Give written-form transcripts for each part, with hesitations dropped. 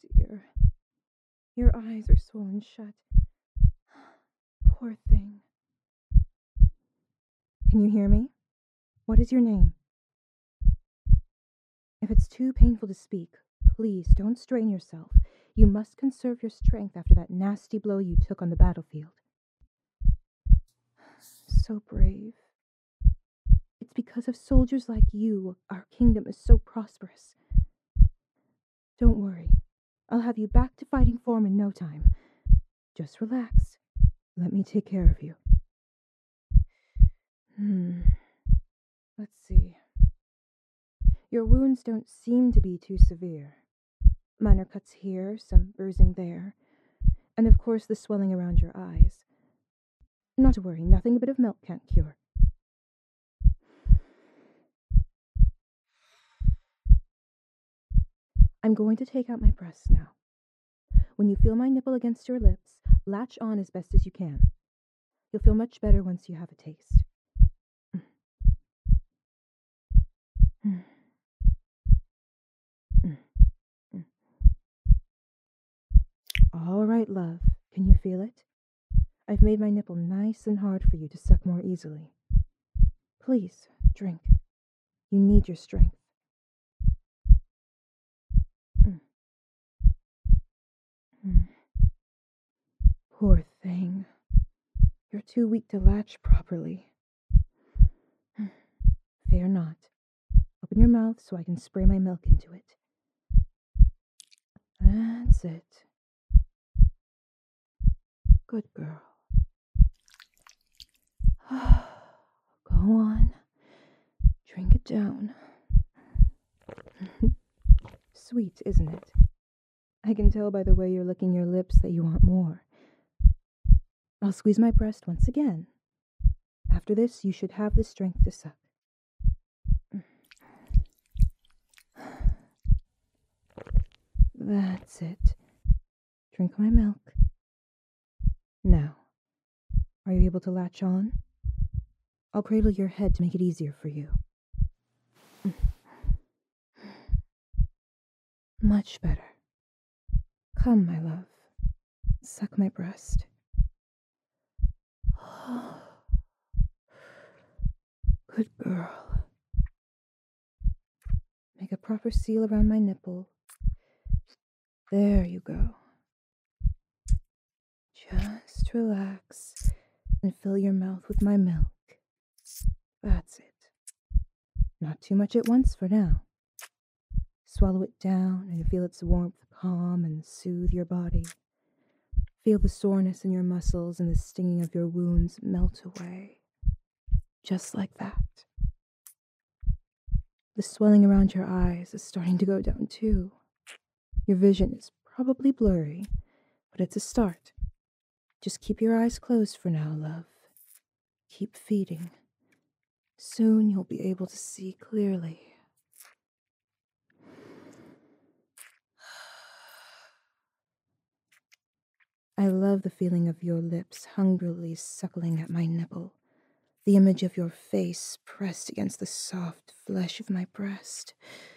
dear. Your eyes are swollen shut. Poor thing. Can you hear me? What is your name? If it's too painful to speak, please don't strain yourself. You must conserve your strength after that nasty blow you took on the battlefield. So brave. It's because of soldiers like you our kingdom is so prosperous. Don't worry. I'll have you back to fighting form in no time. Just relax. Let me take care of you. Let's see. Your wounds don't seem to be too severe. Minor cuts here, some bruising there, and of course the swelling around your eyes. Not to worry, nothing a bit of milk can't cure. I'm going to take out my breasts now. When you feel my nipple against your lips, latch on as best as you can. You'll feel much better once you have a taste. All right, love. Can you feel it? I've made my nipple nice and hard for you to suck more easily. Please, drink. You need your strength. Poor thing. You're too weak to latch properly. Fear not. Open your mouth so I can spray my milk into it. That's it. Good girl. Go on. Drink it down. Sweet, isn't it? I can tell by the way you're licking your lips that you want more. I'll squeeze my breast once again. After this, you should have the strength to suck. That's it. Drink my milk. Now, are you able to latch on? I'll cradle your head to make it easier for you. Much better. Come, my love. Suck my breast. Good girl. Make a proper seal around my nipple. There you go. Just relax and fill your mouth with my milk. That's it. Not too much at once for now. Swallow it down and feel its warmth calm and soothe your body. Feel the soreness in your muscles and the stinging of your wounds melt away. Just like that. The swelling around your eyes is starting to go down too. Your vision is probably blurry, but it's a start. Just keep your eyes closed for now, love. Keep feeding. Soon you'll be able to see clearly. I love the feeling of your lips hungrily suckling at my nipple, the image of your face pressed against the soft flesh of my breast.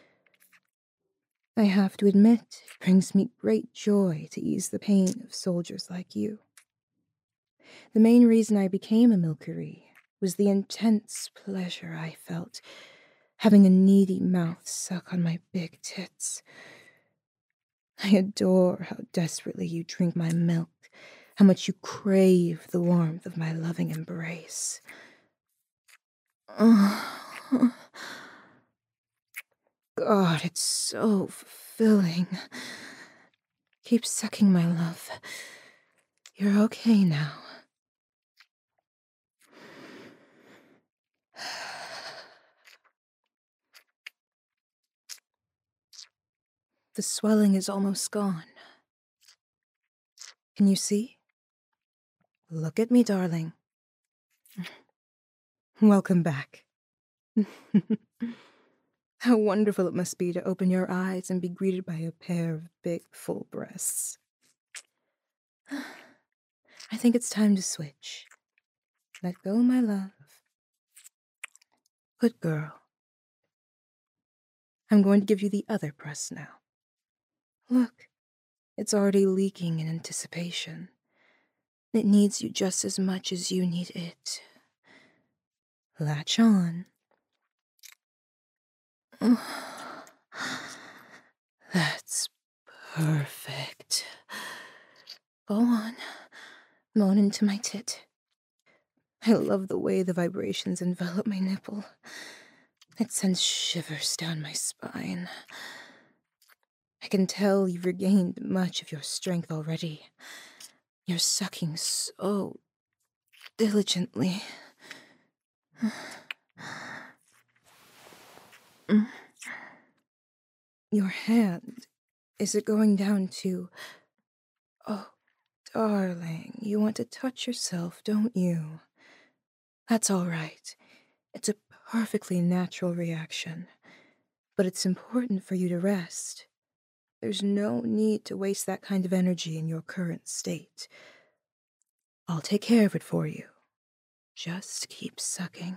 I have to admit, it brings me great joy to ease the pain of soldiers like you. The main reason I became a milkery was the intense pleasure I felt having a needy mouth suck on my big tits. I adore how desperately you drink my milk, how much you crave the warmth of my loving embrace. Oh, God, it's so fulfilling. Keep sucking, my love. You're okay now. The swelling is almost gone. Can you see? Look at me, darling. Welcome back. How wonderful it must be to open your eyes and be greeted by a pair of big, full breasts. I think it's time to switch. Let go, my love. Good girl. I'm going to give you the other breast now. Look, It's already leaking in anticipation. It needs you just as much as you need it. Latch on. That's perfect. Go on. Moan into my tit. I love the way the vibrations envelop my nipple. It sends shivers down my spine. I can tell you've regained much of your strength already. You're sucking so diligently. Your hand, is it going down to... Oh, darling, you want to touch yourself, don't you? That's all right. It's a perfectly natural reaction. But it's important for you to rest. There's no need to waste that kind of energy in your current state. I'll take care of it for you. Just keep sucking.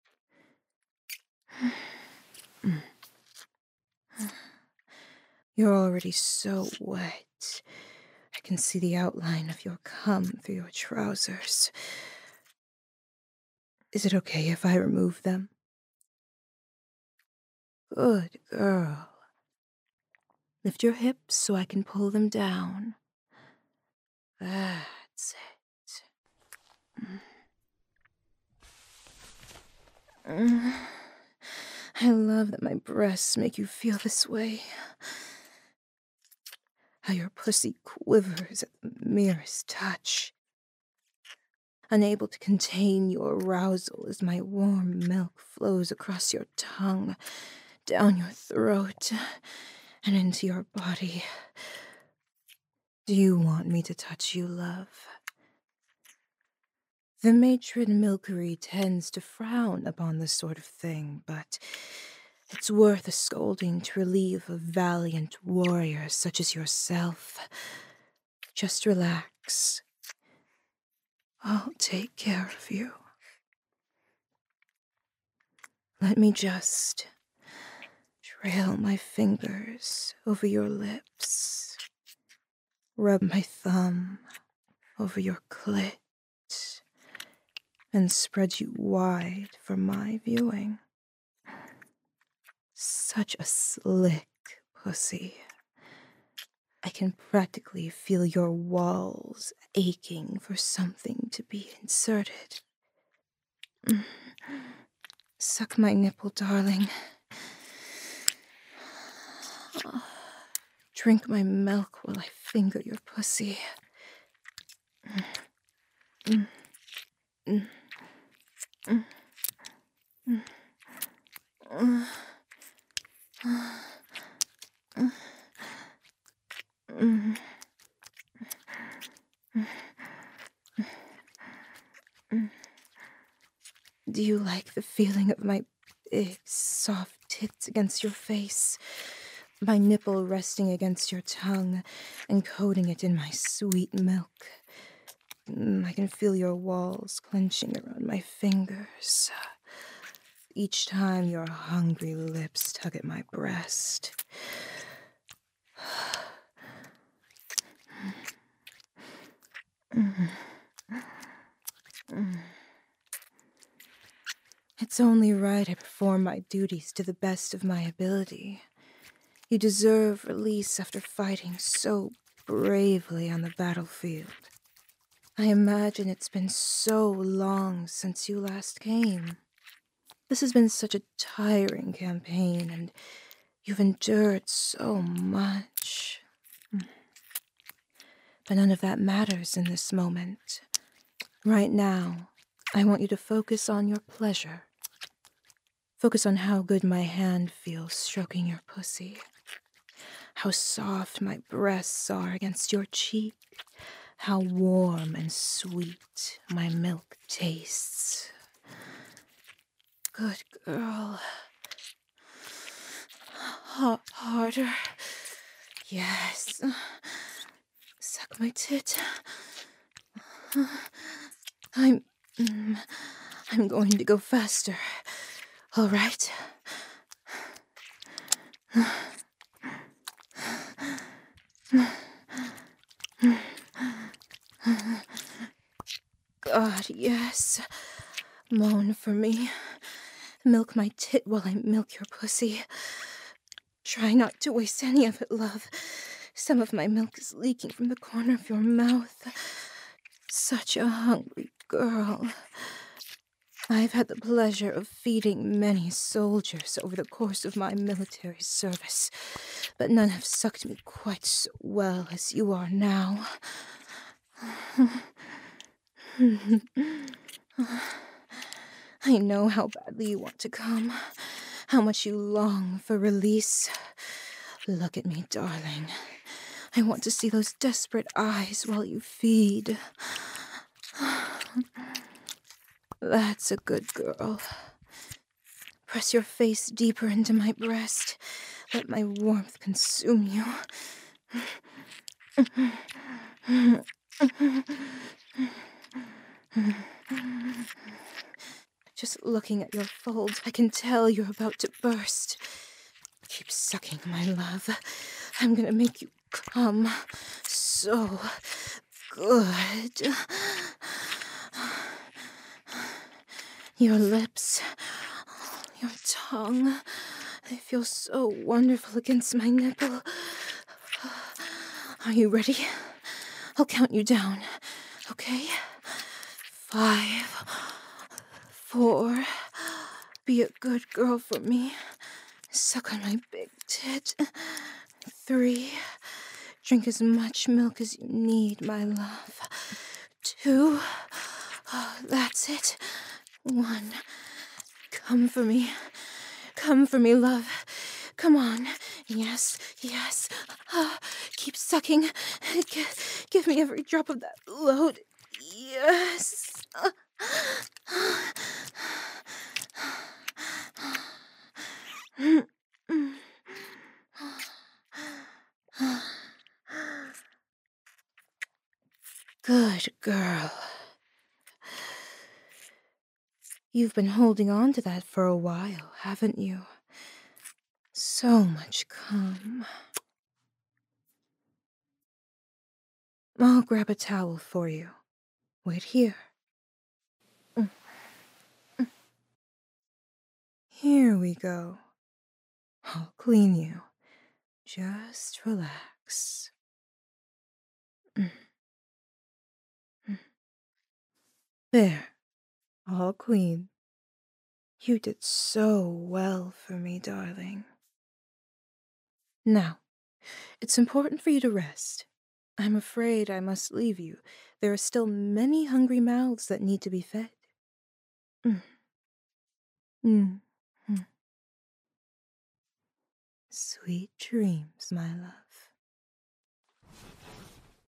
You're already so wet. I can see the outline of your cum through your trousers. Is it okay if I remove them? Good girl. Lift your hips so I can pull them down. That's it. I love that my breasts make you feel this way. How your pussy quivers at the merest touch. Unable to contain your arousal as my warm milk flows across your tongue, down your throat, and into your body. Do you want me to touch you, love? The matron milkery tends to frown upon this sort of thing, but it's worth a scolding to relieve a valiant warrior such as yourself. Just relax. I'll take care of you. Let me just trail my fingers over your lips, rub my thumb over your clit, and spread you wide for my viewing. Such a slick pussy. I can practically feel your walls aching for something to be inserted. Suck my nipple, darling. Drink my milk while I finger your pussy. Do you like the feeling of my big, soft tits against your face? My nipple resting against your tongue and coating it in my sweet milk. I can feel your walls clenching around my fingers. Each time your hungry lips tug at my breast. It's only right I perform my duties to the best of my ability. You deserve release after fighting so bravely on the battlefield. I imagine it's been so long since you last came. This has been such a tiring campaign, and you've endured so much. But none of that matters in this moment. Right now, I want you to focus on your pleasure. Focus on how good my hand feels stroking your pussy. How soft my breasts are against your cheek. How warm and sweet my milk tastes. Good girl. Harder. Yes. Suck my tit. I'm going to go faster. All right? God, yes. Moan for me. Milk my tit while I milk your pussy. Try not to waste any of it, love. Some of my milk is leaking from the corner of your mouth. Such a hungry girl. I've had the pleasure of feeding many soldiers over the course of my military service, but none have sucked me quite so well as you are now. I know how badly you want to come, how much you long for release. Look at me, darling. I want to see those desperate eyes while you feed. That's a good girl. Press your face deeper into my breast. Let my warmth consume you. Just looking at your folds, I can tell you're about to burst. Keep sucking, my love. I'm gonna make you come so good. Your lips, your tongue, they feel so wonderful against my nipple. Are you ready? I'll count you down, okay? 5, 4. Be a good girl for me. Suck on my big tit. 3. Drink as much milk as you need, my love. 2. Oh, that's it. 1. Come for me. Come for me, love. Come on. Yes, yes. Keep sucking. Give me every drop of that load. Yes. Good girl. You've been holding on to that for a while, haven't you? So much cum. I'll grab a towel for you. Wait here. Here we go. I'll clean you. Just relax. There. All clean. You did so well for me, darling. Now, it's important for you to rest. I'm afraid I must leave you. There are still many hungry mouths that need to be fed. Mm. Mm. Mm. Sweet dreams, my love.